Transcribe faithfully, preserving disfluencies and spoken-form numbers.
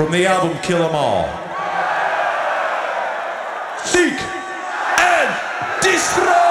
from the album Kill 'Em All. Seek and Destroy!